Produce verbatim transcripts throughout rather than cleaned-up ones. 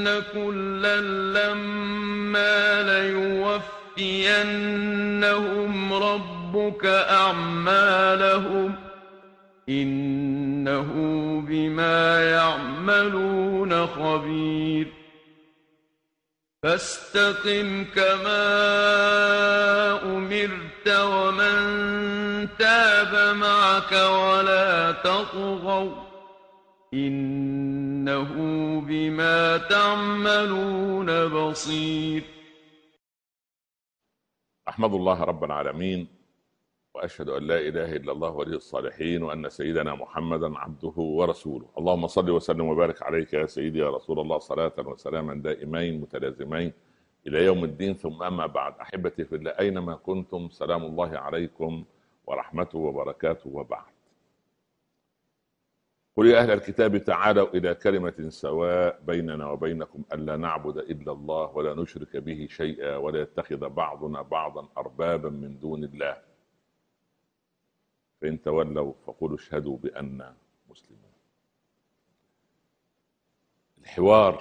إن كلا لما ليوفينهم ربك أعمالهم إنه بما يعملون خبير فاستقم كما أمرت ومن تاب معك ولا تطغوا إنه بما تعملون بصير. أحمد الله رب العالمين، وأشهد أن لا إله إلا الله ولي الصالحين، وأن سيدنا محمدا عبده ورسوله. اللهم صل وسلم وبارك عليك يا سيدي يا رسول الله، صلاة وسلاما دائمين متلازمين إلى يوم الدين. ثم أما بعد، أحبتي في الله أينما كنتم، سلام الله عليكم ورحمته وبركاته. وبعد، قل يا أهل الكتاب تعالوا إلى كلمة سواء بيننا وبينكم ألا نعبد إلا الله ولا نشرك به شيئا ولا يتخذ بعضنا بعضا أربابا من دون الله فإن تولوا فقولوا اشهدوا بأننا مسلمون. الحوار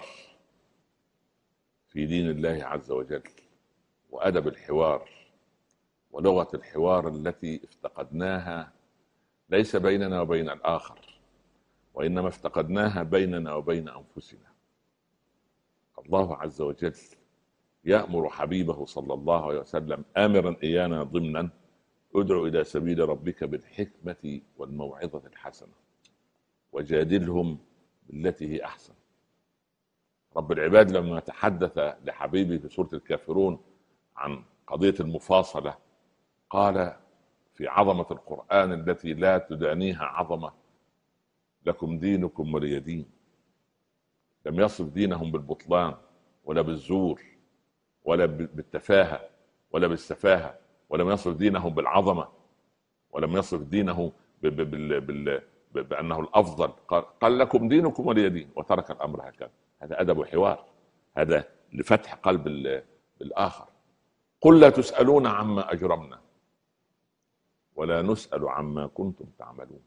في دين الله عز وجل، وأدب الحوار ولغة الحوار التي افتقدناها ليس بيننا وبين الآخر، وإنما افتقدناها بيننا وبين أنفسنا. الله عز وجل يأمر حبيبه صلى الله عليه وسلم آمرا إيانا ضمنا: ادعو إلى سبيل ربك بالحكمة والموعظة الحسنة وجادلهم بالتي هي أحسن. رب العباد لما تحدث لحبيبه في سورة الكافرون عن قضية المفاصلة قال في عظمة القرآن التي لا تدانيها عظمة: لكم دينكم ولي دين. لم يصف دينهم بالبطلان ولا بالزور ولا بالتفاهة ولا بالسفاهة، ولم يصف دينهم بالعظمة، ولم يصف دينه ب ب ب ب ب بأنه الأفضل. قال, قال لكم دينكم ولي دين، وترك الأمر هكذا. هذا أدب حوار، هذا لفتح قلب الآخر. قل لا تسألون عما أجرمنا ولا نسأل عما كنتم تعملون.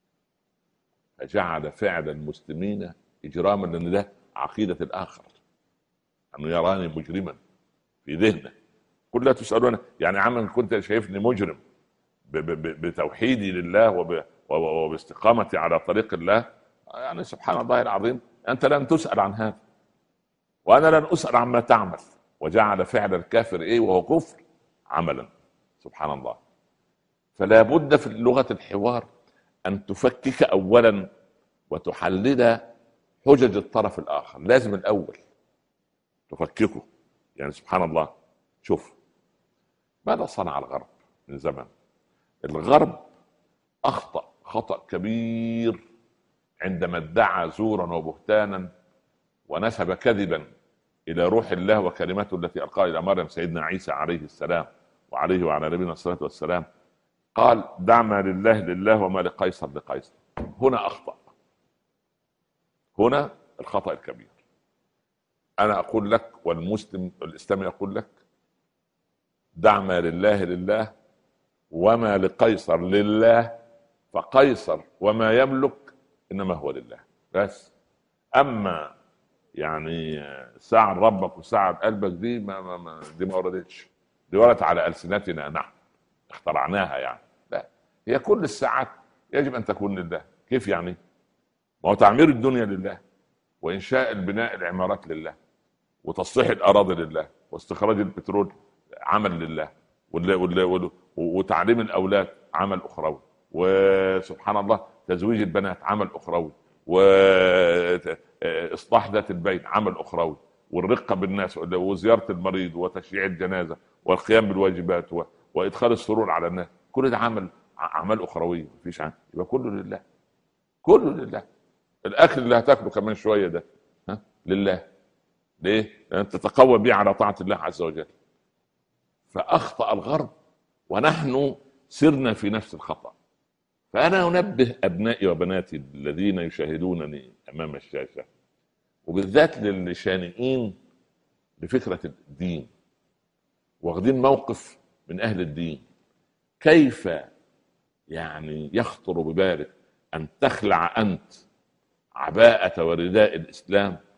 فجعل فعل المسلمين إجراما، لأن ده عقيدة الآخر، أنه يراني مجرما في ذهنه. قل لا تسألون، يعني عما كنت شايفني مجرم بتوحيدي لله وباستقامتي على طريق الله، يعني سبحان الله العظيم، أنت لن تسأل عن هذا وأنا لن أسأل عما تعمل. وجعل فعل الكافر إيه وهو كفر عملا، سبحان الله. فلا بد في لغة الحوار أن تفكك أولا وتحلل حجج الطرف الآخر. لازم الأول تفككه. يعني سبحان الله، شوف ماذا صنع الغرب من زمن. الغرب أخطأ خطأ كبير عندما ادعى زورا وبهتانا ونسب كذبا إلى روح الله وكلمته التي ألقاها إلى مريم سيدنا عيسى عليه السلام وعليه وعلى نبينا الصلاة والسلام. قال: دع ما لله لله وما لقيصر لقيصر. هنا أخطأ، هنا الخطأ الكبير. أنا أقول لك والمسلم الإسلامي يقول لك: دع ما لله لله وما لقيصر لله، فقيصر وما يملك إنما هو لله بس. أما يعني ساعد ربك وساعد قلبك دي ما, ما, ما دي ما وردتش، دي وردت على ألسنتنا نحن اخترعناها. يعني لا، هي كل الساعات يجب أن تكون لله. كيف يعني؟ ما هو تعمير الدنيا لله، وإنشاء البناء العمارات لله، وتصليح الأراضي لله، واستخراج البترول عمل لله، وتعليم الأولاد عمل أخروي، وسبحان الله تزويج البنات عمل أخروي، وإصلاح ذات البين عمل أخروي، والرقة بالناس، وزيارة المريض، وتشييع الجنازة، والقيام بالواجبات، وإدخال السرور على الناس. كل ده عمل أعمال أخروية. مفيش عنه، يبقى كله لله، كله لله. الأكل اللي هتاكله كمان شوية ده ها لله. ليه؟ لأن تتقوى به على طاعة الله عز وجل. فأخطأ الغرب ونحن سرنا في نفس الخطأ. فأنا أنبه أبنائي وبناتي الذين يشاهدونني أمام الشاشة، وبالذات للشانئين لفكرة الدين واخدين موقف من أهل الدين: كيف يعني يخطر ببالك أن تخلع أنت عباءة ورداء الإسلام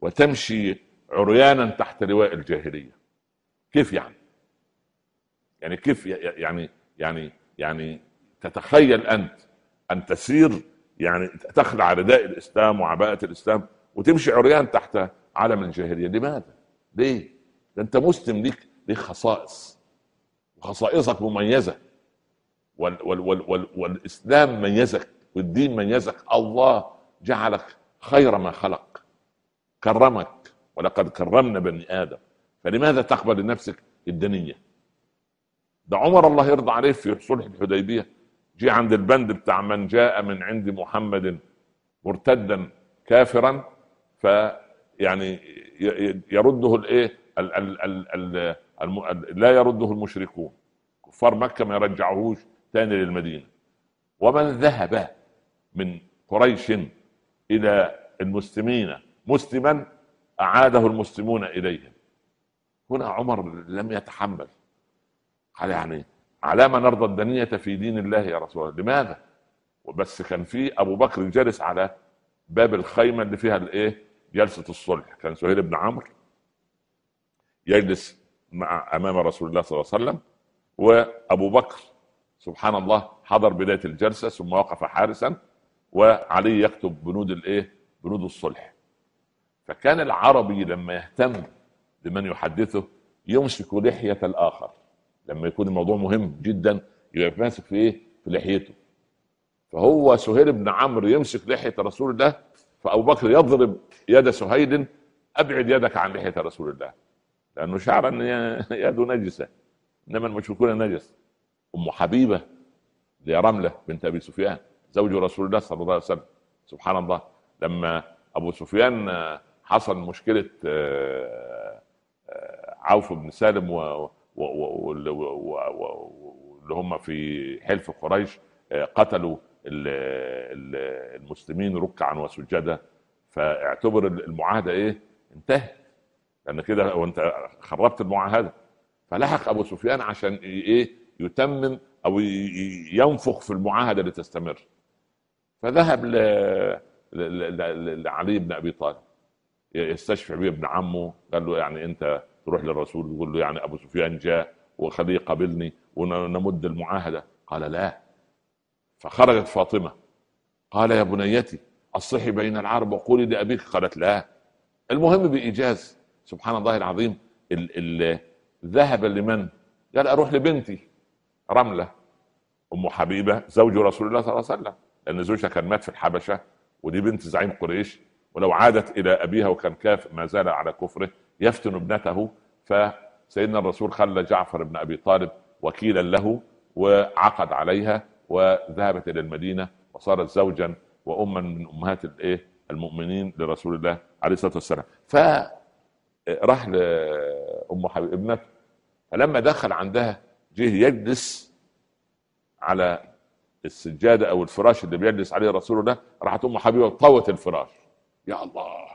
وتمشي عريانا تحت لواء الجاهلية. كيف يعني؟ يعني كيف يعني يعني يعني تتخيل أنت أن تسير، يعني تخلع رداء الإسلام وعباءة الإسلام وتمشي عريان تحت علم الجاهلية؟ لماذا؟ ليه؟ ده أنت مسلم، ليك ليك خصائص، وخصائصك مميزة، وال وال وال وال والإسلام ميزك، والدين ميزك. الله جعلك خير ما خلق، كرمك، ولقد كرمنا بني آدم، فلماذا تقبل لنفسك الدنية؟ ده عمر الله يرضى عليه في صلح الحديبية جي عند البند بتاع من جاء من عند محمد مرتدا كافرا فيعني يرده الايه ال ال ال ال ال لا يرده المشركون، كفار مكة ما يرجعوهوش تاني للمدينة. ومن ذهب من قريش إلى المسلمين مسلما أعاده المسلمون إليهم. هنا عمر لم يتحمل، قال يعني على ما نرضى الدنية في دين الله يا رسول الله؟ لماذا؟ وبس كان في أبو بكر جالس على باب الخيمة اللي فيها الايه جلسة الصلح، كان سهيل بن عمرو يجلس مع أمام رسول الله صلى الله عليه وسلم، وأبو بكر سبحان الله حضر بداية الجلسة ثم وقف حارسا، وعلي يكتب بنود الايه بنود الصلح. فكان العربي لما يهتم بمن يحدثه يمسك لحية الآخر، لما يكون الموضوع مهم جدا يبقى ماسك في ايه في لحيته. فهو سهيل بن عمرو يمسك لحية رسول الله، فأبو بكر يضرب يد سهيل: أبعد يدك عن لحية رسول الله، لأنه شعر أن يده نجسة، إنما المشركون نجس. أم حبيبة لرملة بنت أبي سفيان زوج رسول الله صلى الله عليه وسلم، سبحان الله، لما أبو سفيان حصل مشكلة عوف بن سالم واللي هم في حلف قريش قتلوا المسلمين ركعا وسجدا، فاعتبر المعاهدة ايه انتهت، لان كده وانت خربت المعاهدة. فلحق ابو سفيان عشان ايه يتمم او ينفخ في المعاهدة لتستمر، فذهب لعلي بن ابي طالب يستشفع به ابن عمه، قال له يعني انت تروح للرسول تقول له يعني ابو سفيان جاء وخليه قبلني ونمد المعاهدة. قال لا. فخرجت فاطمة، قال يا بنيتي الصحي بين العرب وقولي لأبيك. قالت لا. المهم بإيجاز سبحان الله العظيم ال ال ذهب لمن؟ قال أروح لبنتي رملة أم حبيبة زوج رسول الله صلى الله عليه وسلم، لأن زوجها كان مات في الحبشة ودي بنت زعيم قريش، ولو عادت إلى أبيها وكان كاف ما زال على كفره يفتن ابنته. فسيدنا الرسول خلى جعفر بن أبي طالب وكيلا له وعقد عليها، وذهبت إلى المدينة وصارت زوجا وأما من أمهات الإيه المؤمنين لرسول الله عليه الصلاة والسلام. فراح لأم حبيب ابنته، فلما دخل عندها جه يجلس على السجادة أو الفراش اللي بيجلس عليه رسول الله، راحت أم حبيبة طوت الفراش. يا الله،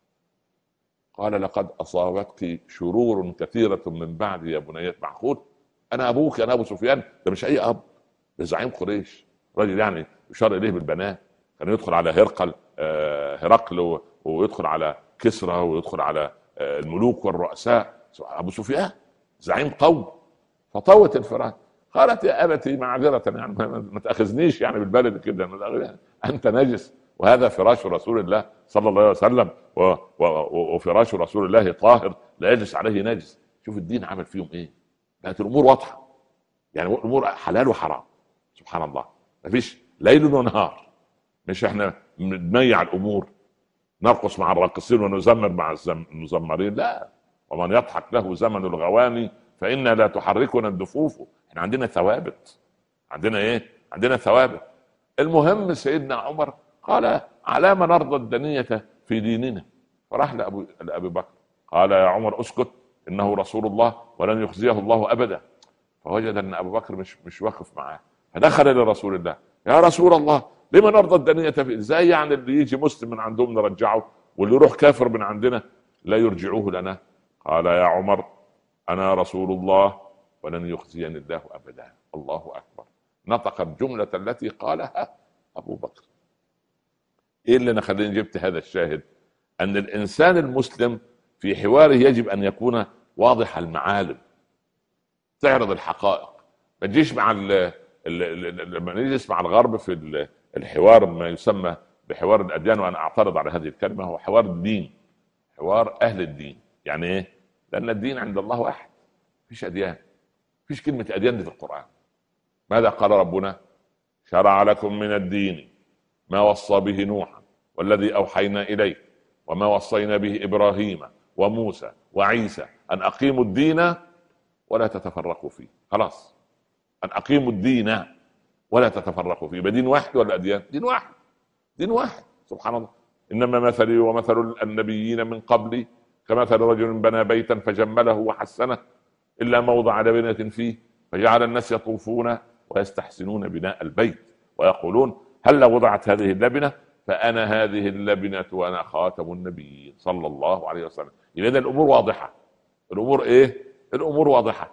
قال لقد أصابتك شرور كثيرة من بعد يا بنيات. معقول أنا أبوك أنا أبو سفيان؟ ده مش أي أب، ده زعيم قريش، راجل يعني يشار إليه بالبنات، كان يدخل على هرقل هرقل ويدخل على كسرى ويدخل على الملوك والرؤساء. أبو سفيان زعيم قوم. فطوت الفراش. قالت يا أبتي معذرة، يعني ما تأخذنيش يعني بالبلد كده، أنت نجس وهذا فراش رسول الله صلى الله عليه وسلم، وفراش رسول الله طاهر لا يجلس عليه نجس. شوف الدين عمل فيهم ايه، بقت الامور واضحه، يعني الامور حلال وحرام سبحان الله، مفيش ليل ونهار. مش احنا نميع الامور، نرقص مع الراقصين ونزمر مع المزمرين، لا. ومن يضحك له زمن الغواني فإنا لا تحركنا الدفوف. احنا عندنا ثوابت، عندنا ايه عندنا ثوابت. المهم سيدنا عمر قال على ما نرضى الدنية في ديننا. فراح لأبو لأبي بكر قال يا عمر اسكت، إنه رسول الله ولن يخزيه الله أبدا. فوجد أن أبو بكر مش مش واقف معاه، فدخل لرسول الله يا رسول الله لما نرضى الدنية في، ازاي يعني اللي يجي مسلم من عندهم نرجعه واللي يروح كافر من عندنا لا يرجعوه لنا؟ قال يا عمر أنا رسول الله ولن يخزيني الله أبدا. الله أكبر. نطق الجملة التي قالها أبو بكر. ايه اللي انا خليني جبت هذا الشاهد؟ ان الانسان المسلم في حواره يجب ان يكون واضح المعالم، تعرض الحقائق. ما تجيش مع ال ال ال لما نجلس مع الغرب في الحوار ما يسمى بحوار الاديان، وانا اعترض على هذه الكلمه، هو حوار الدين، حوار اهل الدين. يعني ايه؟ لان الدين عند الله واحد، مفيش اديان، مفيش كلمه اديان دي في القران. ماذا قال ربنا؟ شرع لكم من الدين ما وصى به نوحا والذي اوحينا اليك وما وصينا به ابراهيم وموسى وعيسى ان اقيموا الدين ولا تتفرقوا فيه. خلاص، ان اقيموا الدين ولا تتفرقوا فيه. بدين واحد ولا اديان؟ دين واحد، دين واحد. سبحان الله. انما مثلي ومثل النبيين من قبلي كمثل رجل بنى بيتا فجمله وحسنه الا موضع لبنه فيه فجعل الناس يطوفون ويستحسنون بناء البيت ويقولون هل وضعت هذه اللبنه فانا هذه اللبنه وانا خاتم النبيين صلى الله عليه وسلم. اذا الامور واضحه. الامور ايه؟ الامور واضحه.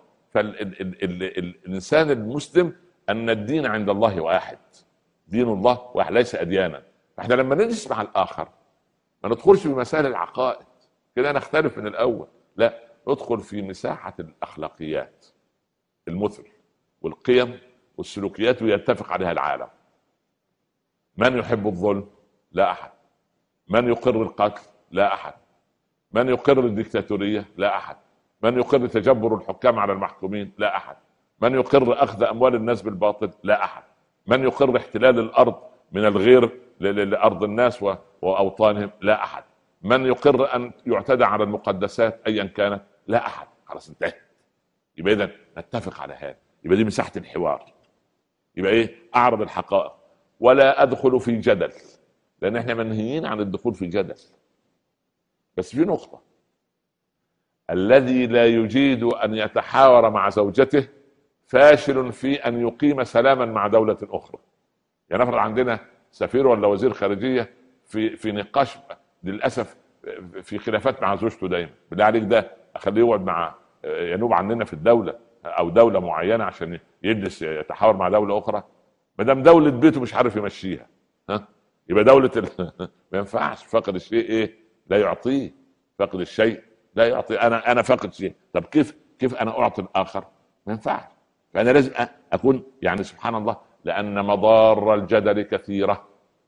فالانسان المسلم ان الدين عند الله واحد، دين الله واحد ليس اديانا. فاحنا لما نجلس مع الاخر ما ندخلش في مسائل العقائد كده نختلف من الاول، لا، ندخل في مساحه الاخلاقيات، المثل والقيم والسلوكيات ويتفق عليها العالم. من يحب الظلم؟ لا احد. من يقر القتل؟ لا احد. من يقر الدكتاتوريه؟ لا احد. من يقر تجبر الحكام على المحكومين؟ لا احد. من يقر اخذ اموال الناس بالباطل؟ لا احد. من يقر احتلال الارض من الغير لارض الناس واوطانهم؟ لا احد. من يقر ان يعتدى على المقدسات ايا كانت؟ لا احد. خلاص انتهت. يبقى اذا نتفق على هذا، يبقى دي مساحه الحوار. يبقى ايه؟ اعرض الحقائق ولا ادخل في جدل، لان احنا منهيين عن الدخول في جدل. بس في نقطه، الذي لا يجيد ان يتحاور مع زوجته فاشل في ان يقيم سلاما مع دوله اخرى. يعني نفرض عندنا سفير ولا وزير خارجيه في في نقاش للاسف في خلافات مع زوجته دايما، بالله عليك ده اخليه يقعد مع ينوب عننا في الدوله او دوله معينه عشان يجلس يتحاور مع دوله اخرى؟ ما دام دوله بيته مش عارف يمشيها، ها، يبقى دوله ال... ما ينفعش. فاقد الشيء ايه؟ لا يعطيه. فاقد الشيء لا يعطي. انا انا فاقد شيء، طب كيف كيف انا اعطي الاخر؟ ما ينفعش. فانا لازم اكون يعني سبحان الله، لان مضار الجدل كثيره.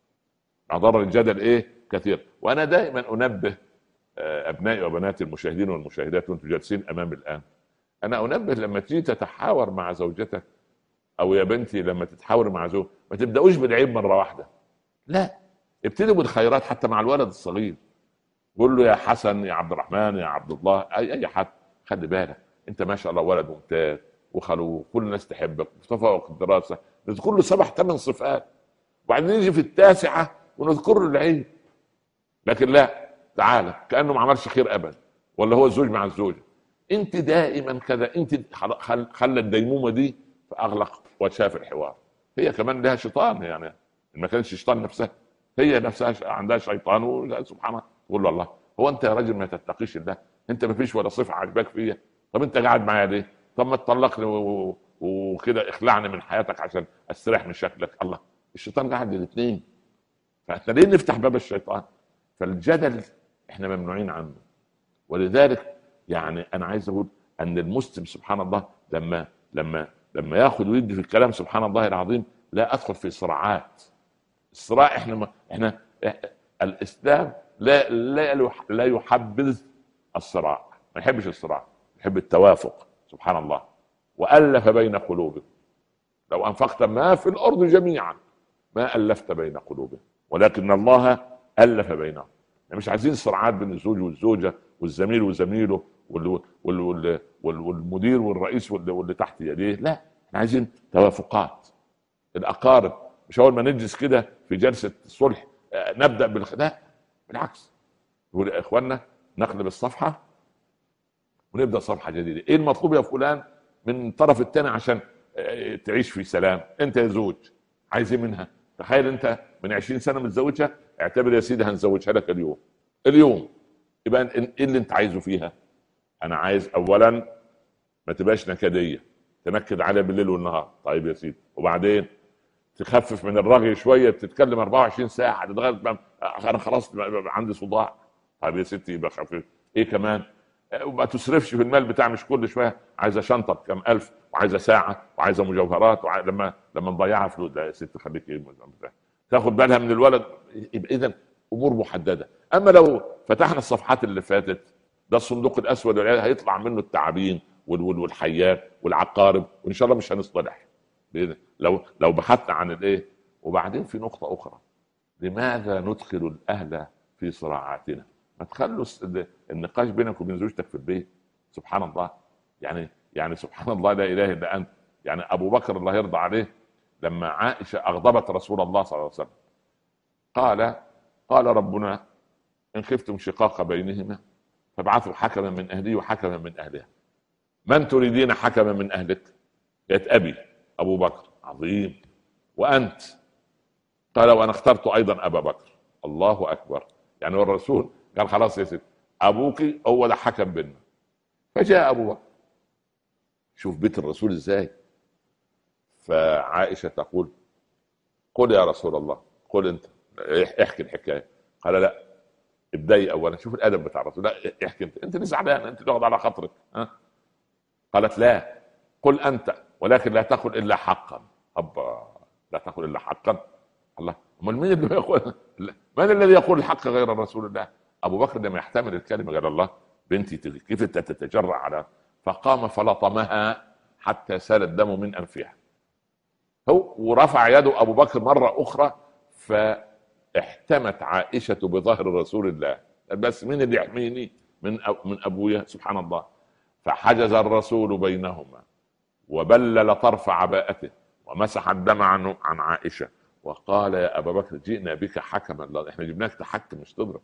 مضار الجدل ايه؟ كثير. وانا دائما انبه ابنائي وبناتي المشاهدين والمشاهدات وانتم جالسين امامي الان، انا انبه لما تيجي تتحاور مع زوجتك او يا بنتي لما تتحاور مع زوج، ما تبداوش بالعيب مره واحده، لا، ابتدوا بالخيرات. حتى مع الولد الصغير قول له يا حسن، يا عبد الرحمن، يا عبد الله، اي اي حد، خلي بالك انت ما شاء الله ولد ممتاز وخلوق، كل الناس تحبك، تفوق الدراسه، نذكر له سبع ثمان صفات، وبعدين نيجي في التاسعه ونذكر له العيب. لكن لا، تعالى كانه ما عملش خير ابدا، ولا هو الزوج مع الزوجه، انت دائما كذا، انت خل خلى الديمومه دي فاغلق وشاف الحوار. هي كمان لها شيطان، يعني ما كانش شيطان نفسها، هي نفسها عندها شيطان. وسبحان الله تقول له الله، هو انت يا راجل ما تتقيش الله؟ انت ما فيش ولا صفه عجباك فيا؟ طب انت قاعد معايا ليه؟ طب ما تطلقني وكده اخلعني من حياتك عشان استريح من شكلك. الله، الشيطان قاعد الاثنين، فاحنا ليه نفتح باب الشيطان؟ فالجدل احنا ممنوعين عنه. ولذلك يعني انا عايز اقول ان المسلم سبحان الله لما لما لما ياخذ ويدي في الكلام سبحان الله العظيم لا ادخل في صراعات. الصراع احنا احنا الاسلام لا لا لا يحبذ الصراع، ما يحبش الصراع، يحب التوافق سبحان الله. والف بين قلوبهم، لو انفقت ما في الارض جميعا ما الفت بين قلوبهم ولكن الله الف بينهم. يعني مش عايزين صراعات بين الزوج والزوجه والزميل وزميله والمدير والرئيس واللي تحت يديه، لا، احنا عايزين توافقات. الاقارب مش اول ما نجلس كده في جلسه الصلح نبدا بالخلاف، بالعكس، يقول يا اخوانا نقلب الصفحه ونبدا صفحه جديده. ايه المطلوب يا فلان من الطرف الثاني عشان تعيش في سلام؟ انت يا زوج عايز ايه منها؟ تخيل انت من عشرين سنه متزوجها، اعتبر يا سيدي هنزوجها لك اليوم. اليوم يبقى ايه اللي انت عايزه فيها؟ انا عايز اولا ما تبقاش نكديه، تنكد عليها بالليل والنهار. طيب يا سيدي، وبعدين تخفف من الرغي شويه، بتتكلم أربعة وعشرين ساعه، تتغير، انا خلاص عندي صداع. طيب يا ستي يبقى خفيف، ايه كمان؟ وما تصرفش في المال بتاع، مش كل شويه عايزه شنطه بكام الف، وعايزه ساعه، وعايزه مجوهرات، وعايزة لما لما نضيعها فلوس. لا يا ست خليك ايه تاخد بالها من الولد. يبقى اذا امور محدده. اما لو فتحنا الصفحات اللي فاتت، ده الصندوق الاسود هيطلع منه التعابين والحيات والعقارب، وان شاء الله مش هنصطلح لو لو بحثنا عن الايه. وبعدين في نقطه اخرى، لماذا ندخل الاهل في صراعاتنا؟ ما تخلوا النقاش بينك وبين زوجتك في البيت. سبحان الله، يعني يعني سبحان الله لا اله الا انت. يعني ابو بكر الله يرضى عليه لما عائشه اغضبت رسول الله صلى الله عليه وسلم، قال قال ربنا ان خفتم شقاق بينهما فابعثوا حكما من اهله وحكما من اهلها. من تريدين حكما من اهلك؟ قالت ابي ابو بكر. عظيم. وانت؟ قال وانا اخترت ايضا ابا بكر. الله اكبر. يعني الرسول قال خلاص يا ست ابوك هو ده حكم بيننا. فجاء ابو بكر. شوف بيت الرسول ازاي. فعائشه تقول قل يا رسول الله، قل انت احكي الحكايه. قال لا ابدأي اولا. شوف الادب بتاع الرسول. لا احكي انت، انت اللي زعلان، انت اللي واخد على خاطرك. ها؟ قالت لا قل انت ولكن لا تقل الا حقا. ابا لا تقل الا حقا. الله، امال مين اللي يقول؟ من الذي يقول الحق غير رسول الله؟ ابو بكر لما يحتمل الكلمه قال الله بنتي كيف تتجرع على، فقام فلطمها حتى سال الدم من انفها. هو ورفع يده ابو بكر مره اخرى، فاحتمت عائشه بظهر رسول الله. بس مين اللي يحميني من من ابويا؟ سبحان الله. فحجز الرسول بينهما وبلل طرف عباءته ومسح الدم عن عن عائشه وقال يا ابا بكر جئنا بك حكما، احنا جبناك تحكم مش تضرب.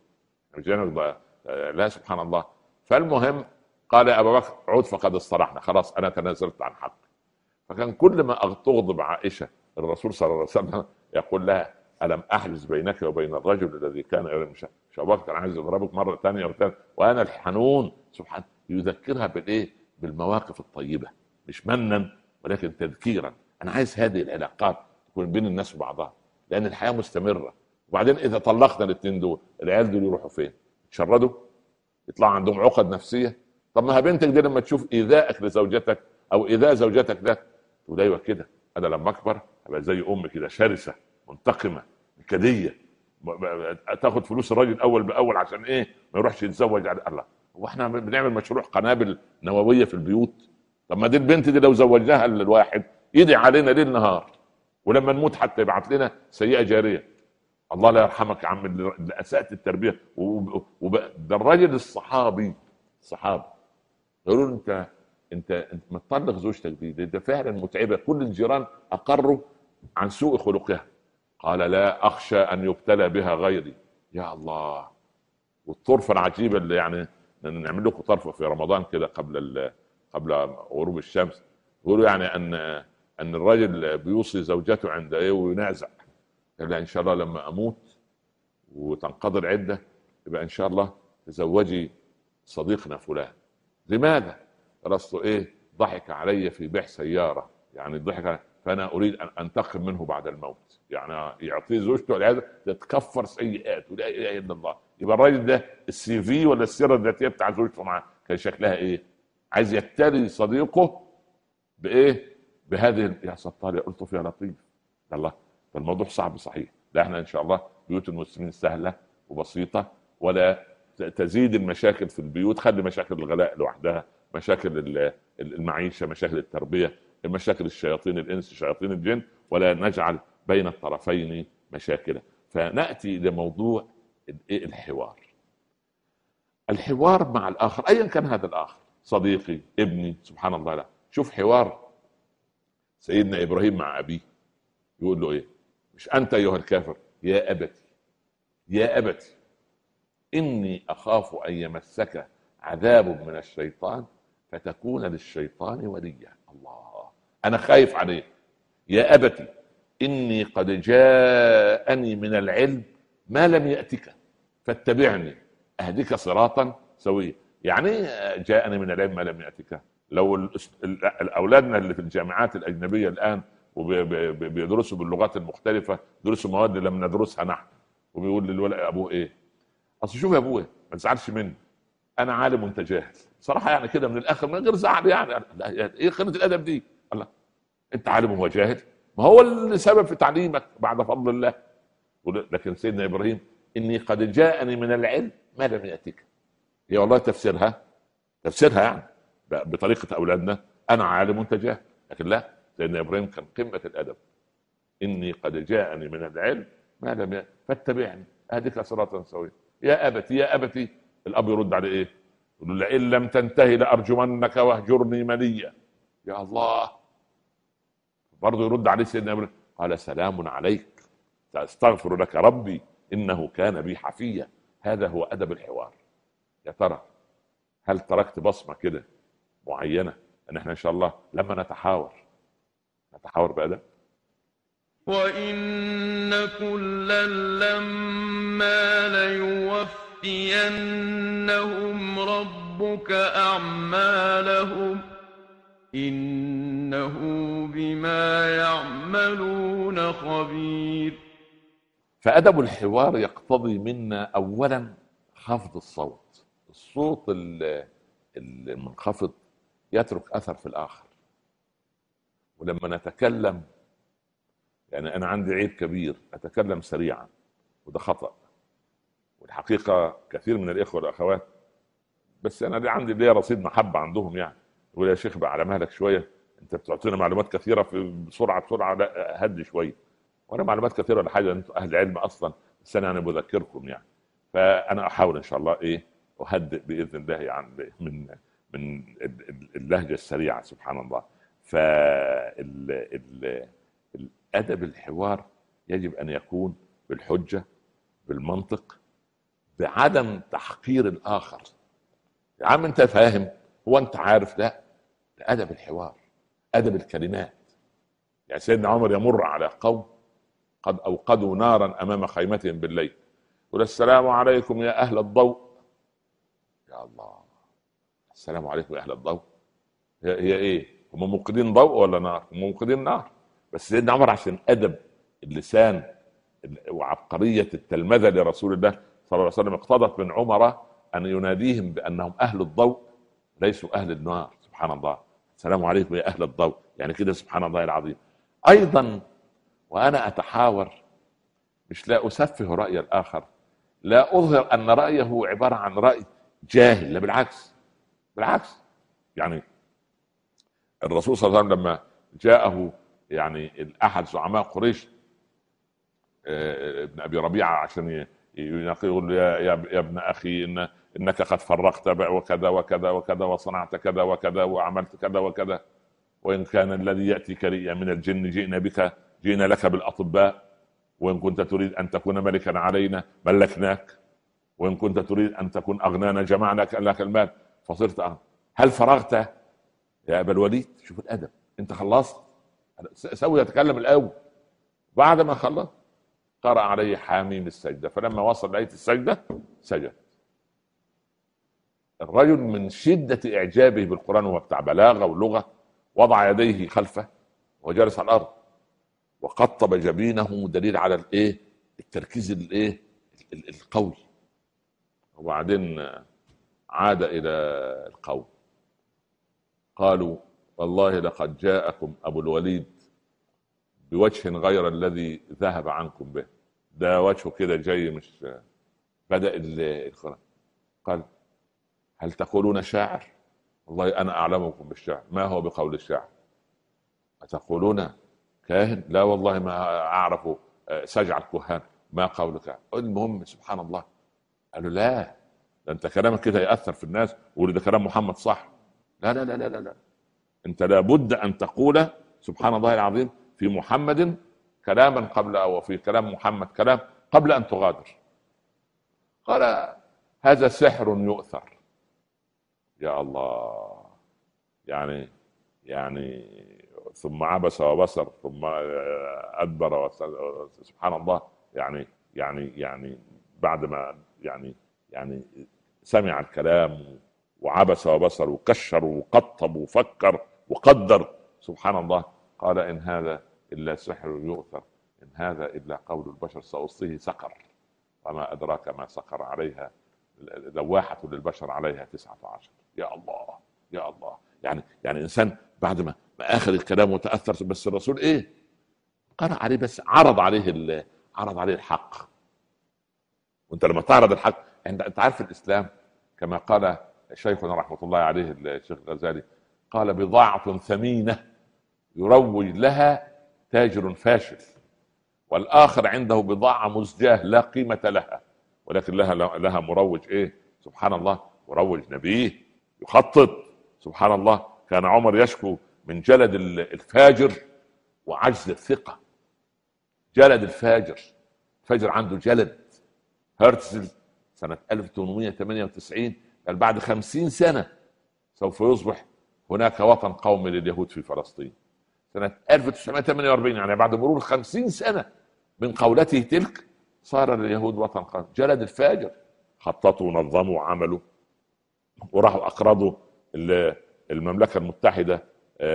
لا سبحان الله. فالمهم قال يا ابا بكر عود فقد اصطلحنا، خلاص انا تنازلت عن حقي. فكان كل ما تغضب عائشه الرسول صلى الله عليه وسلم يقول لها الم احجز بينك وبين الرجل الذي كان مش مش ابو بكر عايز يضربك مره ثانيه وثانيه وانا الحنون. سبحان، يذكرها بالايه؟ بالمواقف الطيبه، مش منا ولكن تذكيرا. انا عايز هذه العلاقات تكون بين الناس وبعضها، لان الحياه مستمره. وبعدين اذا طلقنا الاثنين دول العيال دول يروحوا فين؟ يتشردوا؟ يطلع عندهم عقد نفسيه؟ طب ما بنتك دي لما تشوف ايذائك لزوجتك او ايذاء زوجتك ده تقول ايوه كده انا لما اكبر ابقى زي امي كده، شرسه منتقمه نكديه، تاخد فلوس الراجل اول باول عشان ايه؟ ما يروحش يتزوج على الله. هو احنا بنعمل مشروع قنابل نوويه في البيوت؟ طب ما دي البنت دي لو زوجناها للواحد يدعي علينا ليل نهار، ولما نموت حتى يبعث لنا سيئه جاريه. الله لا يرحمك يا عم اللي اسأت التربيه. ده الراجل الصحابي الصحابي يقولوا انت انت انت مطلق زوجتك دي ده فعلا متعبه، كل الجيران اقروا عن سوء خلقها. قال لا اخشى ان يبتلى بها غيري. يا الله. والطرفه العجيبه اللي يعني نعمل لكم طرفه في رمضان كده قبل قبل غروب الشمس، يقولوا يعني ان ان الرجل بيوصي زوجته عند ايه وينازع، قال ان شاء الله لما اموت وتنقضي العده يبقى ان شاء الله تزوجي صديقنا فلان. لماذا؟ رصته ايه؟ ضحك علي في بيع سياره، يعني ضحك، فانا اريد ان انتقم منه بعد الموت. يعني يعطيه زوجته العياذ تتكفر سيئات ولا اله الا الله. يبقى الراجل ده السي في ولا السيره الذاتيه بتاع زوجته معاه كان شكلها ايه؟ عايز يبتلي صديقه بايه؟ بهذه يا ستار يا الطف يا لطيف. الله، فالموضوع صعب صحيح. لا احنا ان شاء الله بيوت المسلمين سهله وبسيطه، ولا تزيد المشاكل في البيوت. خلي مشاكل الغلاء لوحدها، مشاكل المعيشه، مشاكل التربيه، مشاكل الشياطين الانس شياطين الجن، ولا نجعل بين الطرفين مشاكل. فناتي لموضوع الحوار. الحوار مع الاخر ايا كان هذا الاخر، صديقي، ابني، سبحان الله. لا شوف حوار سيدنا ابراهيم مع ابيه، يقول له ايه؟ مش انت ايها الكافر، يا ابتي يا ابتي اني اخاف ان يمسك عذاب من الشيطان فتكون للشيطان وليا. الله، انا خايف عليه. يا ابتي اني قد جاءني من العلم ما لم ياتك فاتبعني اهدك صراطا سويا. يعني جاءني من العلم ما لم ياتك؟ لو اولادنا اللي في الجامعات الاجنبيه الان وبيدرسوا باللغات المختلفه، درسوا مواد لم ندرسها نحن، وبيقول للولد ابوه ايه؟ اصل شوف يا ابوه ما تزعلش مني، انا عالم وانت جاهل صراحه، يعني كده من الاخر من غير زعل يعني. لا يعني ايه قله الادب دي؟ الله، انت عالم وهو جاهل، ما هو اللي سبب في تعليمك بعد فضل الله. لكن سيدنا ابراهيم اني قد جاءني من العلم ما لم ياتك، هي والله تفسيرها تفسيرها يعني بطريقه اولادنا انا عالم وانت جاهل. لكن لا، سيدنا ابراهيم كان قمه الادب، اني قد جاءني من العلم ما لم ياتك فاتبعني اهدك صراطا سويا. يا ابتي يا ابتي، الاب يرد عليه ايه؟ يقول له لئن لم تنتهي لارجمنك واهجرني مليا. يا الله، برضه يرد عليه سيدنا ابراهيم قال سلام عليك ساستغفر لك ربي انه كان بي حفيا. هذا هو ادب الحوار. يا ترى هل تركت بصمه كده معينه ان احنا ان شاء الله لما نتحاور نتحاور بادب؟ وإن كلا لما ليوفينهم ربك أعمالهم إنه بما يعملون خبير. فادب الحوار يقتضي منا اولا خفض الصوت. الصوت المنخفض يترك اثر في الاخر. ولما نتكلم، يعني انا عندي عيب كبير، اتكلم سريعا وده خطأ. والحقيقة كثير من الاخوة والاخوات، بس انا دي عندي ليا رصيد محبة عندهم، يعني يقول يا شيخ بقى على مهلك شوية، انت بتعطينا معلومات كثيرة في بسرعة بسرعة، لا هدي شوية. وانا معلومات كثيرة لحاجة انتم اهل علم اصلا، بس انا انا بذكركم يعني. فانا احاول ان شاء الله ايه اهدئ باذن الله يعني من من اللهجة السريعة سبحان الله. فال أدب الحوار يجب أن يكون بالحجة، بالمنطق، بعدم تحقير الآخر. يا عم أنت فاهم، هو أنت عارف؟ لا، ده أدب الحوار، أدب الكلمات. يعني سيدنا عمر يمر على قوم قد أوقدوا نارا أمام خيمتهم بالليل، يقول السلام عليكم يا أهل الضوء. يا الله، السلام عليكم يا أهل الضوء، هي, هي إيه؟ هم موقدين ضوء ولا نار؟ هم موقدين نار. بس سيدنا عمر عشان أدب اللسان وعبقرية التلمذة لرسول الله صلى الله عليه وسلم اقتضت من عمر أن يناديهم بأنهم أهل الضوء ليسوا أهل النار. سبحان الله، السلام عليكم يا أهل الضوء، يعني كده سبحان الله العظيم. أيضا وأنا أتحاور مش لا أسفه رأي الآخر، لا أظهر أن رأيه عبارة عن رأي جاهل، لا بالعكس، بالعكس. يعني الرسول صلى الله عليه وسلم لما جاءه يعني احد زعماء قريش ابن ابي ربيعه عشان يقول له يا يا ابن اخي ان انك قد فرقت وكذا وكذا وكذا وصنعت كذا وكذا وعملت كذا وكذا، وان كان الذي ياتيك من الجن جئنا بك جئنا لك بالاطباء، وان كنت تريد ان تكون ملكا علينا ملكناك، وان كنت تريد ان تكون اغنانا جمعنا لك المال فصرت أغنى. هل فرغت يا ابا الوليد؟ شوف الادب، انت خلصت؟ سوي يتكلم الاول. بعد ما خلص قرأ عليه حاميم السجدة، فلما وصل لآية السجدة سجد. الرجل من شدة إعجابه بالقرآن وبتاع بلاغة ولغة وضع يديه خلفه وجلس على الأرض وقطب جبينه، دليل على الايه التركيز الايه القوي. وبعدين عاد إلى القوم قالوا والله لقد جاءكم أبو الوليد بوجه غير الذي ذهب عنكم به، ده وجهه كده جاي مش. بدأ القرآن قال هل تقولون شاعر؟ والله أنا أعلمكم بالشعر، ما هو بقول الشاعر؟ أتقولون كاهن؟ لا والله ما أعرف سجع الكهان، ما قولك؟ المهم سبحان الله. قالوا لا، ده أنت كلامك كده يأثر في الناس، وده كلام محمد صح. لا لا لا لا لا, أنت لابد أن تقول سبحان الله العظيم في محمد كلاما قبل، أو في كلام محمد كلام قبل أن تغادر. قال هذا سحر يؤثر. يا الله، يعني يعني ثم عبس وبصر ثم أدبر سبحان الله. يعني يعني يعني بعد ما يعني يعني سمع الكلام وعبس وبصر وكشر وقطب وفكر وقدر سبحان الله، قال إن هذا إلا سحر يؤثر، إن هذا إلا قول البشر سأصيه سقر وما أدراك ما سقر عليها لواحة للبشر عليها تسعة عشر. يا الله يا الله. يعني يعني انسان بعد ما ما اخذ الكلام وتاثر، بس الرسول ايه قرأ عليه، بس عرض عليه عرض عليه الحق. وانت لما تعرض الحق، انت انت عارف الاسلام كما قال شيخنا رحمه الله عليه الشيخ الغزالي، قال بضاعة ثمينة يروج لها تاجر فاشل، والآخر عنده بضاعة مزجاة لا قيمة لها ولكن لها لها مروج ايه سبحان الله، مروج نبيه يخطط. سبحان الله. كان عمر يشكو من جلد الفاجر وعجز الثقة. جلد الفاجر، الفاجر عنده جلد. هرتزل سنة ألف وثمانمائة وثمانية وتسعين قال بعد خمسين سنة سوف يصبح هناك وطن قومي لليهود في فلسطين. سنة ألف وتسعمائة وثمانية وأربعين يعني بعد مرور خمسين سنة من قولته تلك صار لليهود وطن قومي. جلد الفاجر. خططوا ونظموا وعملوا وراحوا أقرضوا المملكة المتحدة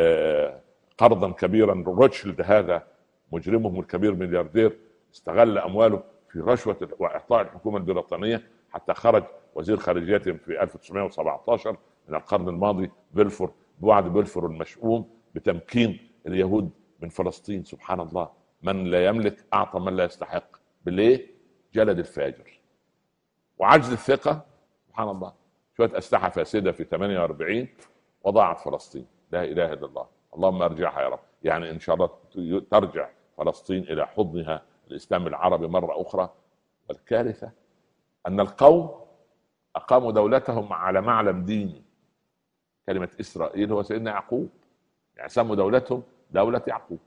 قرضا كبيرا. روتشيلد هذا مجرمهم الكبير ملياردير استغل أمواله في رشوة وإعطاء الحكومة البريطانية، حتى خرج وزير خارجيتهم في ألف وتسعمائة وسبعة عشر من القرن الماضي بلفور بوعد بلفور المشؤوم بتمكين اليهود من فلسطين. سبحان الله. من لا يملك أعطى من لا يستحق. بالليه جلد الفاجر وعجز الثقة. سبحان الله. شوية أسلحة فاسدة في ثمانية وأربعين وضاعت فلسطين. لا إله إلا الله. اللهم ارجعها يا رب. يعني إن شاء الله ترجع فلسطين إلى حضنها الإسلام العربي مرة أخرى. والكارثة أن القوم أقاموا دولتهم على معلم ديني. كلمة إسرائيل هو سيدنا يعقوب، يعني سموا دولتهم دولة يعقوب.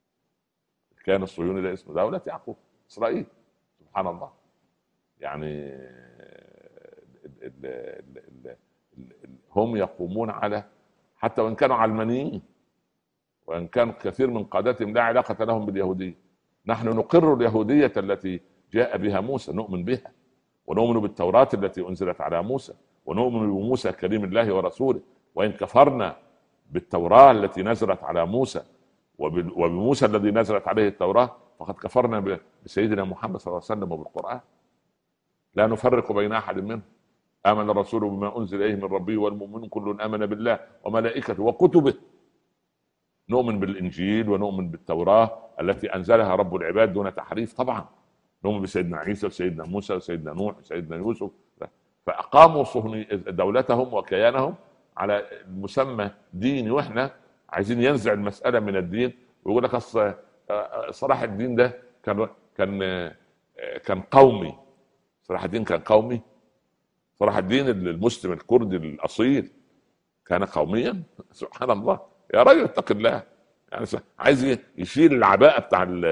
كان الصهيوني ده اسمه دولة يعقوب إسرائيل. سبحان الله. يعني ال ال ال ال ال هم يقومون على، حتى وإن كانوا علمانيين وإن كان كثير من قادتهم لا علاقة لهم باليهودية. نحن نقر اليهودية التي جاء بها موسى، نؤمن بها ونؤمن بالتوراة التي أنزلت على موسى ونؤمن بموسى كريم الله ورسوله. وإن كفرنا بالتوراة التي نزلت على موسى وبموسى الذي نزلت عليه التوراة فقد كفرنا بسيدنا محمد صلى الله عليه وسلم وبالقرآن. لا نفرق بين أحد منهم. آمن الرسول بما أنزل إليه من ربه والمؤمنون كل آمن بالله وملائكته وكتبه. نؤمن بالإنجيل ونؤمن بالتوراة التي أنزلها رب العباد دون تحريف. طبعا نؤمن بسيدنا عيسى وسيدنا موسى وسيدنا نوح وسيدنا يوسف. فأقاموا دولتهم وكيانهم على المسمى ديني، وإحنا عايزين ينزع المسألة من الدين ويقول لك صلاح الدين ده كان كان كان قومي. صلاح الدين كان قومي. صلاح الدين المسلم الكردي الأصيل كان قوميا. سبحان الله. يا رجل اتق الله. يعني عايز يشيل العباءة بتاع ال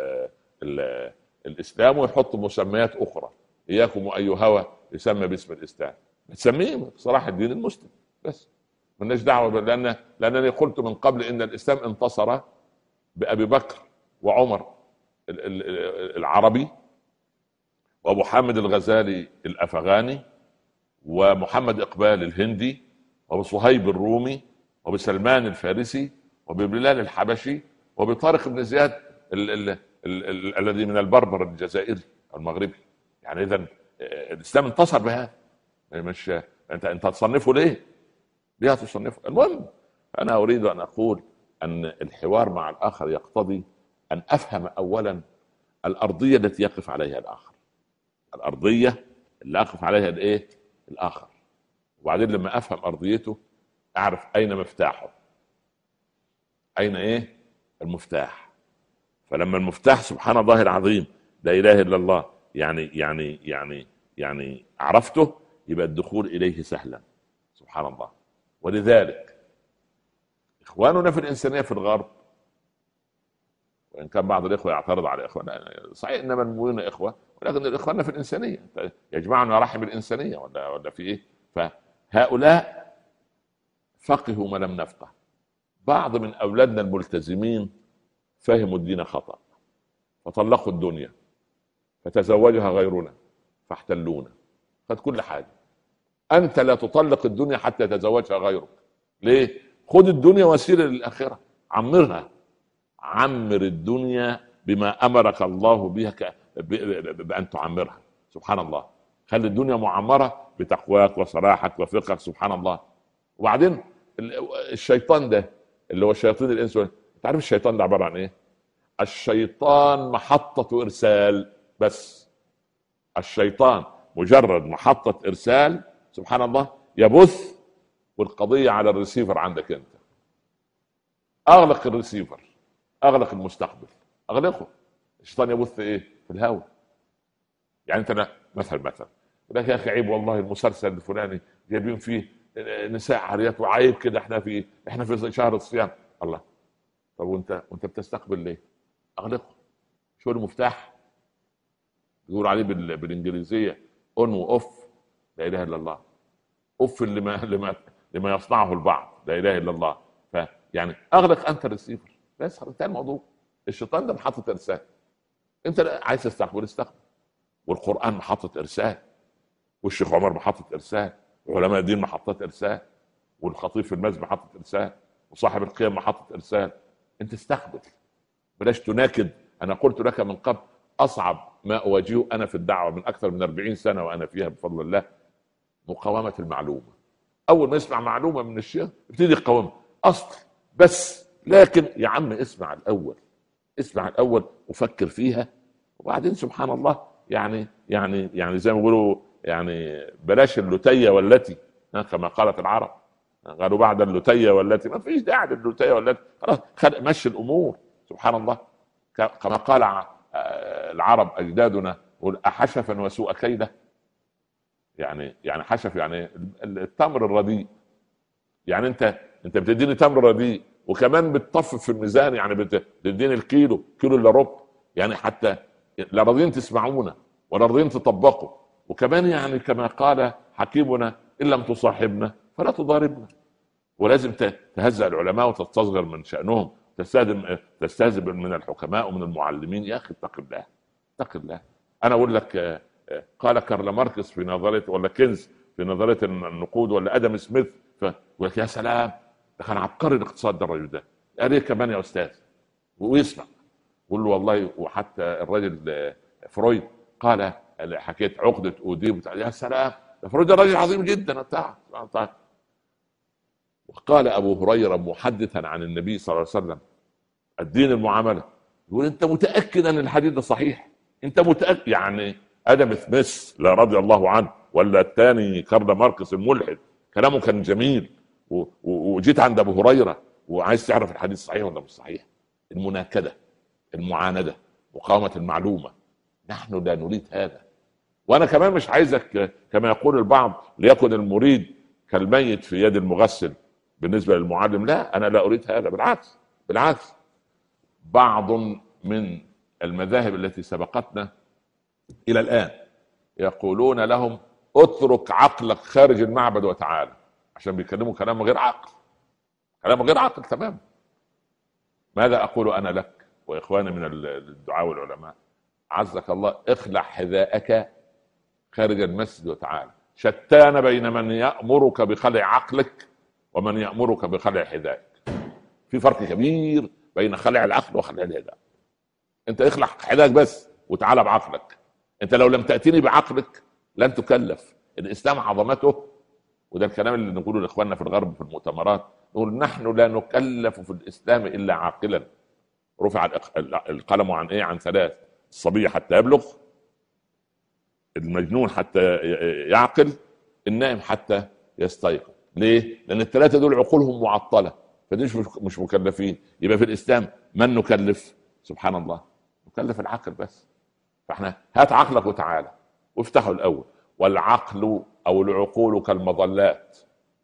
ال الإسلام ويحط مسميات أخرى. إياكم وأي هوى يسمى باسم الإسلام، تسميه صلاح الدين المسلم بس، مالناش دعوة. لأن لأنني قلت من قبل إن الإسلام انتصر بأبي بكر وعمر العربي وأبو حامد الغزالي الأفغاني ومحمد إقبال الهندي وبصهيب الرومي وبسلمان الفارسي وببلال الحبشي وبطارق بن زياد الذي من البربر الجزائري المغربي. يعني إذن الإسلام انتصر بهذا. مش أنت أنت تصنفه ليه؟ ليه تصنفه؟ المهم أنا أريد أن أقول أن الحوار مع الآخر يقتضي أن أفهم أولا الأرضية التي يقف عليها الآخر. الأرضية اللي أقف عليها الإيه؟ الآخر. وبعدين لما أفهم أرضيته أعرف أين مفتاحه. أين إيه؟ المفتاح. فلما المفتاح سبحان الله العظيم لا إله إلا الله يعني يعني يعني يعني عرفته يبقى الدخول إليه سهلا. سبحان الله. ولذلك إخواننا في الإنسانية في الغرب، وإن كان بعض الإخوة يعترض على إخواننا، صحيح إنما المؤمنون إخوة، ولكن الإخواننا في الإنسانية يجمعنا رحم الإنسانية ولا ولا في إيه؟ فهؤلاء فقهوا ما لم نفقه. بعض من أولادنا الملتزمين فهموا الدين خطأ فطلقوا الدنيا فتزوجها غيرنا فاحتلونا. قد كل حاجة. أنت لا تطلق الدنيا حتى تتزوجها غيرك. ليه؟ خذ الدنيا وسيلة للآخرة. عمرها. عمر الدنيا بما أمرك الله بها بأن تعمرها. سبحان الله. خلي الدنيا معمرة بتقواك وصلاحك وفقهك سبحان الله. وبعدين الشيطان ده اللي هو شياطين الانس، انت عارف الشيطان ده عباره عن ايه؟ الشيطان محطه ارسال بس. الشيطان مجرد محطه ارسال سبحان الله، يبث، والقضيه على الريسيفر عندك انت. اغلق الريسيفر، اغلق المستقبل، اغلقه. الشيطان يبث ايه في الهواء. يعني انت مثلا مثلا لك يا اخي عيب والله المسلسل الفلاني جايبين فيه نساء عاريات وعيب كده، احنا في احنا في شهر الصيام. الله، طب وانت وانت بتستقبل ليه؟ اغلقه. شو المفتاح؟ يقول عليه بال... بالانجليزيه اون واوف. لا اله الا الله. اوف لما لما لما يصنعه البعض، لا اله الا الله. فيعني اغلق انت الريسيفر بس، انتهى الموضوع. الشيطان ده محطه ارسال، انت عايز تستقبل استقبل. والقران محطه ارسال، والشيخ عمر محطه ارسال، وعلماء الدين محطات ارسال، والخطيب في المسجد محطه ارسال، وصاحب القيم محطه ارسال. انت استقبل، بلاش تناكد. انا قلت لك من قبل اصعب ما اواجهه انا في الدعوه من اكثر من أربعين سنه وانا فيها بفضل الله مقاومه المعلومه. اول ما يسمع معلومه من الشيخ يبتدي يقاومها اصل بس. لكن يا عم اسمع الاول، اسمع الاول وفكر فيها، وبعدين سبحان الله يعني يعني يعني زي ما بيقولوا يعني بلاش اللتيه والتي، كما قالت العرب. قالوا بعد اللتيه والتي ما فيش داعي للتيه والتي، خلاص مشي الامور سبحان الله. كما قال العرب اجدادنا احشفا وسوء كيده. يعني يعني حشف يعني التمر الرديء. يعني انت انت بتديني تمر رديء وكمان بتطفف في الميزان، يعني بتديني الكيلو كيلو الا ربع، يعني حتى لا راضيين تسمعونا ولا راضيين تطبقوا. وكمان يعني كما قال حكيمنا ان لم تصاحبنا فلا تضاربنا. ولازم تهزأ العلماء وتستصغر من شأنهم، تستهزئ تستهزئ من الحكماء ومن المعلمين. يا اخي اتق الله، اتق الله. انا اقول لك قال كارل ماركس في نظريه، ولا كينز في نظريه النقود، ولا ادم سميث، فقال يا سلام ده كان عبقري الاقتصاد ده الرجل ده. قال ايه كمان يا استاذ؟ ويسمع يقول له والله. وحتى الراجل فرويد قال حكيت عقده اوديب، يا سلام ده فرويد ده راجل عظيم جدا بتاع. وقال ابو هريره محدثا عن النبي صلى الله عليه وسلم الدين المعامله، يقول انت متاكد ان الحديث ده صحيح؟ انت متاكد؟ يعني ادم سميث لا رضي الله عنه ولا الثاني كارل ماركس الملحد كلامه كان جميل، وجيت عند ابو هريره وعايز تعرف الحديث صحيح ولا مش صحيح. المناكده، المعانده، مقاومه المعلومه. نحن لا نريد هذا. وانا كمان مش عايزك كما يقول البعض ليكن المريد كالميت في يد المغسل بالنسبه للمعلم. لا، انا لا اريد هذا، بالعكس بالعكس. بعض من المذاهب التي سبقتنا الى الان يقولون لهم اترك عقلك خارج المعبد وتعالى، عشان بيكلموا كلام غير عقل، كلام غير عقل تمام. ماذا اقول انا لك واخواني من الدعاء والعلماء؟ عزك الله اخلع حذاءك خارج المسجد وتعالى. شتان بين من يأمرك بخلع عقلك ومن يأمرك بخلع حذائك. في فرق كبير بين خلع العقل وخلع الحذاء. انت اخلع حذائك بس وتعالى بعقلك. انت لو لم تأتيني بعقلك لن تكلف. الاسلام عظمته، وده الكلام اللي نقوله لاخواننا في الغرب في المؤتمرات، نقول نحن لا نكلف في الاسلام الا عاقلا. رفع القلم عن ايه؟ عن ثلاث: الصبي حتى يبلغ، المجنون حتى يعقل، النائم حتى يستيقظ. ليه؟ لان الثلاثه دول عقولهم معطله، فدي مش مكلفين. يبقى في الاسلام من نكلف؟ سبحان الله، نكلف العقل بس. فاحنا هات عقلك وتعالى وافتحه الاول. والعقل او العقول كالمظلات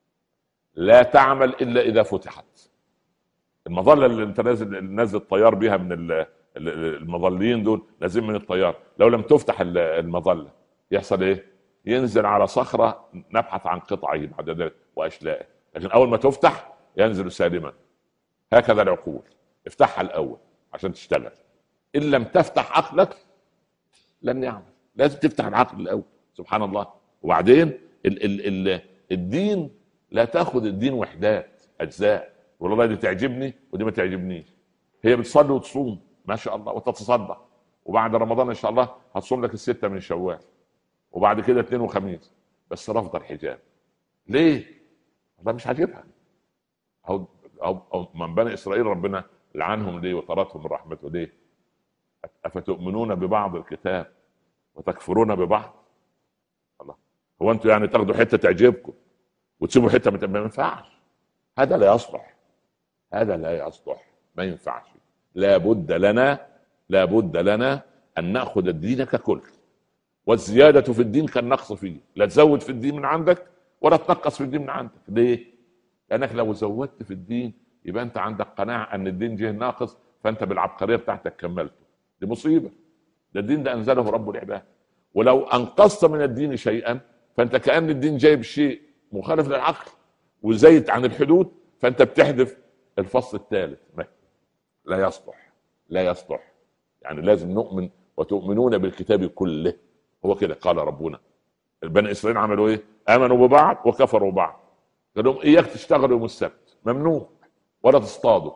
لا تعمل الا اذا فتحت. المظله اللي انت نازل نازل الطيار بيها من المظليين دول نازلين من الطيار، لو لم تفتح المظله يحصل ايه؟ ينزل على صخره نبحث عن قطعه بعد ذلك واشلائه، لكن اول ما تفتح ينزل سالما. هكذا العقول، افتحها الاول عشان تشتغل. ان لم تفتح عقلك لن يعمل. لازم تفتح العقل الاول سبحان الله. وبعدين ال ال ال الدين لا تاخذ الدين وحدات اجزاء، والله دي تعجبني ودي ما تعجبنيش. هي بتصلي وتصوم ما شاء الله وتتصدق، وبعد رمضان ان شاء الله هتصوم لك الستة من شوال، وبعد كده اثنين وخميس، بس رفض الحجاب. ليه؟ والله مش عاجبها. أو, أو, أو من بني إسرائيل ربنا لعنهم ليه وطردهم من رحمته ليه؟ أفتؤمنون ببعض الكتاب وتكفرون ببعض؟ الله، هو أنتوا يعني تاخدوا حتة تعجبكم وتسيبوا حتة ما ينفعش؟ هذا لا يصلح، هذا لا يصلح، ما ينفعش. لا بد لنا لا بد لنا أن نأخذ الدين ككل، والزيادة في الدين كالنقص فيه. لا تزود في الدين من عندك ولا تنقص في الدين من عندك. ليه؟ لأنك لو زودت في الدين يبقى أنت عندك قناعة أن الدين جه ناقص، فأنت بالعبقرية بتاعتك كملته. دي مصيبة. ده الدين ده أنزله رب العباد. ولو أنقصت من الدين شيئا فأنت كأن الدين جايب شيء مخالف للعقل وزيت عن الحدود، فأنت بتحذف الفصل الثالث. لا يصلح، لا يصلح. يعني لازم نؤمن وتؤمنون بالكتاب كله. هو كده قال ربنا. البني إسرائيل عملوا إيه؟ آمنوا ببعض وكفروا بعض. قال لهم إياك تشتغلوا يوم السبت، ممنوع، ولا تصطادوا.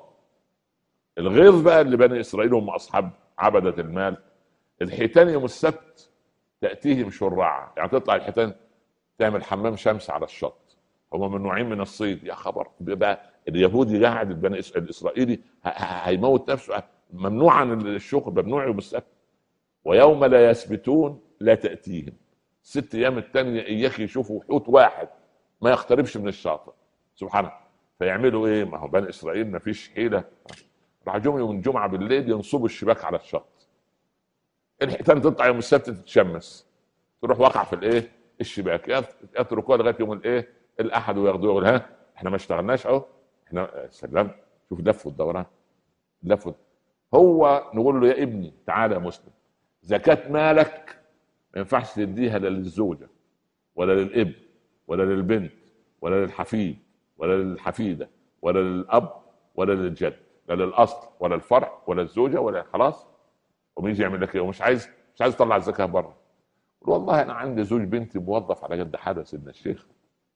الغيظ بقى اللي بني إسرائيل هم أصحاب عبدة المال، الحيتان يوم السبت تأتيهم شرعا، يعني تطلع الحيتان تعمل حمام شمس على الشط. هم ممنوعين من الصيد. يا خبر، بقى اليهودي قاعد البني الإسرائيلي هيموت نفسه. ممنوع عن الشغل، ممنوع يوم السبت. ويوم لا يثبتون لا تأتيهم. ست أيام التانية إياك يشوفوا حوت واحد ما يقتربش من الشاطئ. سبحانه. فيعملوا إيه؟ ما هو بني إسرائيل ما فيش حيلة. راح جم يوم الجمعة بالليل ينصبوا الشباك على الشط. الحيتان تطلع يوم السبت تتشمس، تروح وقع في الايه؟ الشباك. يتركوها لغايه يوم الايه؟ الاحد وياخدوها. يقول ها احنا ما اشتغلناش اهو، احنا سلام. شوف لف الدوران، لف. هو نقول له يا ابني تعالى يا مسلم، زكاة مالك ما ينفعش تديها لا للزوجه ولا للابن ولا للبنت ولا للحفيد ولا للحفيده ولا للاب ولا للجد، لا للاصل ولا الفرع ولا الزوجه ولا خلاص. وميجي يعمل لك ايه؟ ومش عايز مش عايز يطلع الزكاه بره. والله انا عندي زوج بنتي موظف على قد حاجه سيدنا الشيخ.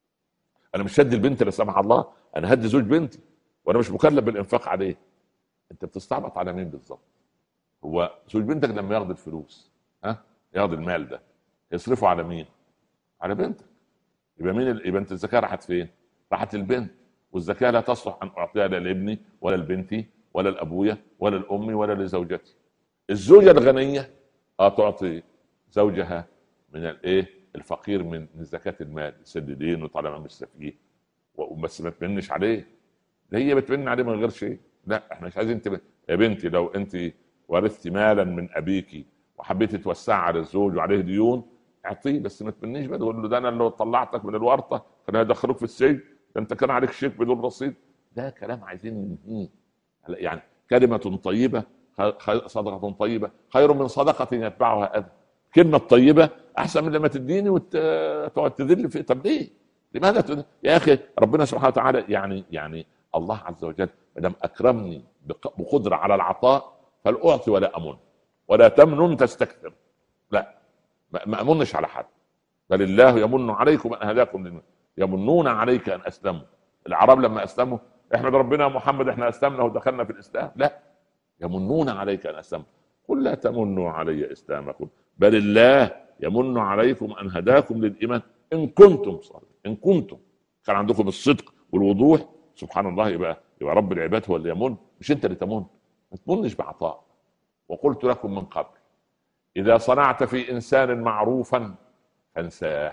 انا مش هدي البنت لا سمح الله، انا هدي زوج بنتي وانا مش مكلف بالانفاق عليه. انت بتستعبط على مين بالظبط؟ هو زوج بنتك لما ياخد الفلوس، ها، ياخد المال ده يصرفه على مين؟ على بنتك. يبقى مين ال... يبقى انت الزكاه راحت فين؟ راحت البنت. والزكاه لا تصلح ان اعطيها لا لابني ولا لبنتي ولا لابويا ولا لامي ولا لزوجتي. الزوجه الغنيه اه تعطي زوجها من الايه؟ الفقير من زكاه المال، يسد دينه وطالما مش سفيه، بس ما تمنش عليه. هي بتمن عليه من غير شيء. لا احنا مش عايزين تب... يا بنتي لو انت ورثتي مالا من ابيكي وحبيتي توسع على الزوج وعليه ديون اعطيه، بس ما تمنيش بقى تقول له ده انا اللي طلعتك من الورطه كان هيدخلوك في السجن، ده انت كان عليك شيك بدون رصيد. ده كلام عايزين ننهيه. يعني كلمه طيبه صدقه طيبه خير من صدقه يتبعها اذى. كلمه طيبه احسن من لما تديني وتقعد تذل في. طب ليه؟ لماذا تد... يا اخي ربنا سبحانه وتعالى يعني يعني الله عز وجل ما دام اكرمني بقدره على العطاء فالاعطي ولا امن، ولا تمنن تستكثر. لا ما امنش على حد، بل الله يمن عليكم ان هداكم للمن. يمنون عليك ان اسلموا. العرب لما اسلموا احمد ربنا يا محمد احنا اسلمنا ودخلنا في الاسلام. لا، يمنون عليك ان اسلموا. قل لا تمنوا علي اسلامكم بل الله يمن عليكم ان هداكم للايمان ان كنتم صادقين. ان كنتم كان عندكم الصدق والوضوح سبحان الله يبقى يبقى رب العباد هو اللي يمن، مش انت اللي تمن. ما تمنش بعطاء. وقلت لكم من قبل اذا صنعت في انسان معروفا فانساه،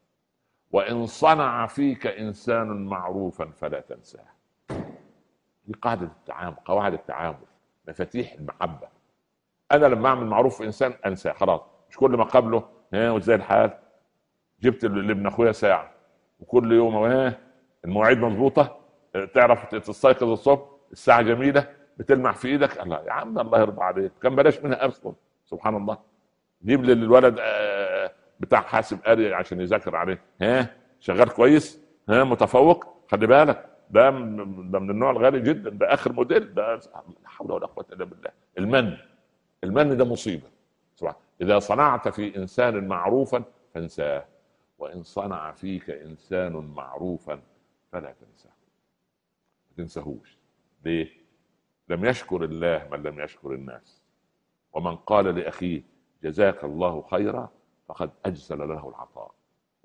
وان صنع فيك انسان معروفا فلا تنساه. دي قاعده التعامل، قواعد التعامل، مفاتيح المحبه. انا لما اعمل معروف في انسان انساه خلاص. مش كل ما قابله ها وازاي الحال، جبت لابن اخويا ساعه وكل يوم ها المواعيد مضبوطه، تعرف تستيقظ الصبح الساعه جميله بتلمع في ايدك. الله يا عم الله يرضى عليك، كان بلاش منها اصلا. سبحان الله. جيب للولد بتاع حاسب آلي عشان يذاكر عليه، ها شغال كويس، ها متفوق، خلي بالك ده ده من النوع الغالي جدا، ده اخر موديل، ده لا حول ولا قوه الا بالله. المن المن ده مصيبه. سبحان. اذا صنعت في انسان معروفا فانساه، وان صنع فيك انسان معروفا فلا تنساه. ما تنساهوش. ليه؟ لم يشكر الله من لم يشكر الناس. ومن قال لاخيه جزاك الله خيرا فقد اجزل له العطاء.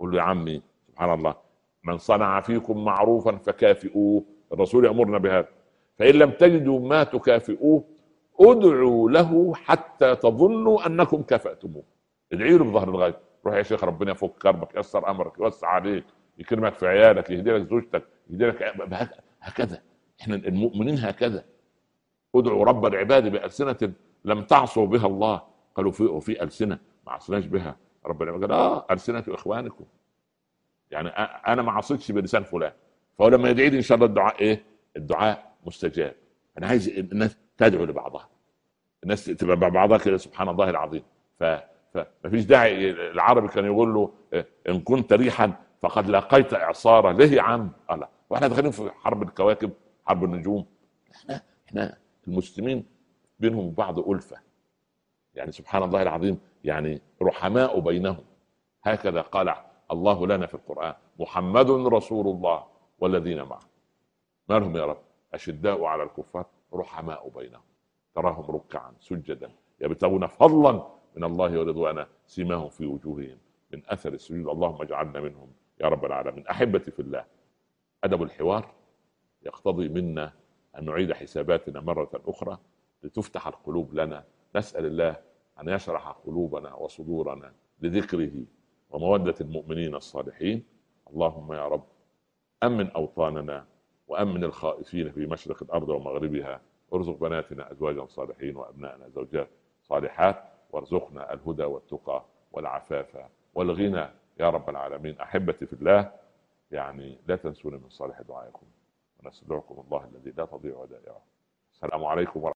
قل له يا عمي سبحان الله، من صنع فيكم معروفا فكافئوه، الرسول يأمرنا بهذا. فإن لم تجدوا ما تكافئوه ادعوا له حتى تظنوا أنكم كافأتموه. ادعي له بظهر الغيب، روح يا شيخ ربنا يفك كربك، يسر أمرك، يوسع عليك، يكرمك في عيالك، يهدي لك زوجتك، يهدي لك. هكذا احنا المؤمنين، هكذا ادعوا رب العباد بألسنة لم تعصوا بها الله. قالوا في وفي ألسنة ما عصناش بها رب العباد، قال اه ألسنة إخوانكم، يعني انا ما عصيتش بلسان فلان، فهو لما يدعي لي ان شاء الله الدعاء ايه؟ الدعاء مستجاب. انا عايز الناس تدعو لبعضها، الناس تبقى مع بعضها كده، سبحان الله العظيم. ف فمفيش داعي. العربي كان يقول له ان كنت ريحا فقد لاقيت اعصارا. ليه يا عم؟ الله، واحنا داخلين في حرب الكواكب، حرب النجوم. احنا احنا المسلمين بينهم بعض ألفة، يعني سبحان الله العظيم، يعني رحماء بينهم. هكذا قال الله لنا في القرآن: محمد رسول الله والذين معه. ما لهم يا رب؟ أشداء على الكفار رحماء بينهم، تراهم ركعا سجدا يبتغون فضلا من الله ورضوانا، سيماهم في وجوههم من أثر السجود. اللهم اجعلنا منهم يا رب العالمين. أحبتي في الله، أدب الحوار يقتضي منا أن نعيد حساباتنا مرة أخرى لتفتح القلوب لنا. نسأل الله أن يشرح قلوبنا وصدورنا لذكره ومودة المؤمنين الصالحين. اللهم يا رب أمن أوطاننا وأمن الخائفين في مشرق الأرض ومغربها، وارزق بناتنا أزواجا صالحين وأبنائنا زوجات صالحات، وارزقنا الهدى والتقى والعفاف والغنى يا رب العالمين. أحبتي في الله، يعني لا تنسون من صالح دعائكم، ونستودعكم الله الذي لا تضيع ودائعه. السلام عليكم ورحمة الله.